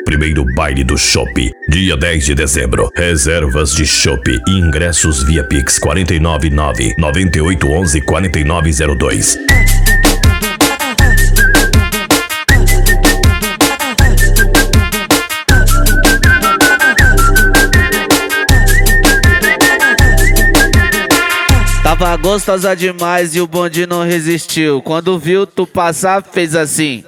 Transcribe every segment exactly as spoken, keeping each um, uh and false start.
Primeiro baile do Chopp, dia dez de dezembro. Reservas de Chopp e ingressos via Pix quatro nove nove, nove oito um um, quatro nove zero dois. Tava gostosa demais e o bonde não resistiu. Quando viu tu passar, fez assim.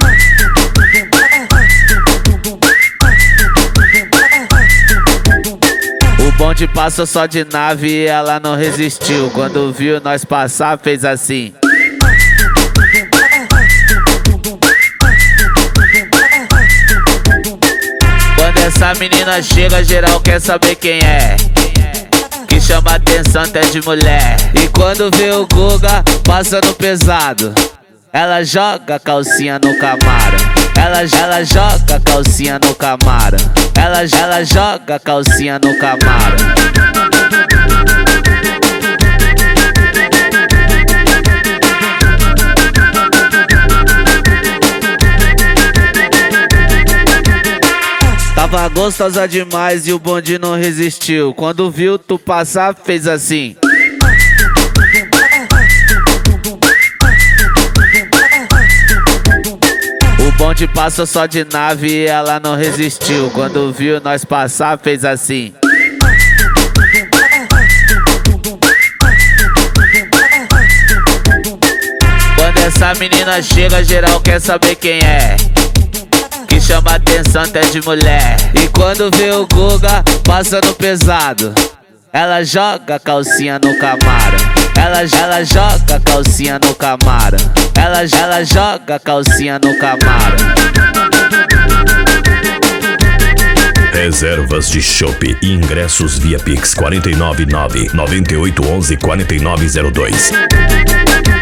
O bonde passou só de nave e ela não resistiu. Quando viu nós passar, fez assim. Quando essa menina chega, geral quer saber quem é. Que chama atenção até de mulher. E quando vê o Guga passando pesado, ela joga a calcinha no Camaro. Ela, ela joga a calcinha no Camaro. Ela, ela joga a calcinha no Camaro. Tava gostosa demais e o bonde não resistiu. Quando viu tu passar, fez assim. O bonde passou só de nave e ela não resistiu. Quando viu nós passar, fez assim. Quando essa menina chega, geral quer saber quem é. Que chama atenção até de mulher. E quando vê o Guga passando pesado, ela joga a calcinha no Camaro. Ela, ela joga a calcinha no Camaro. Ela, ela joga a calcinha no Camaro. Reservas de Chopp e ingressos via Pix quatro nove nove, nove oito um um, quatro nove zero dois.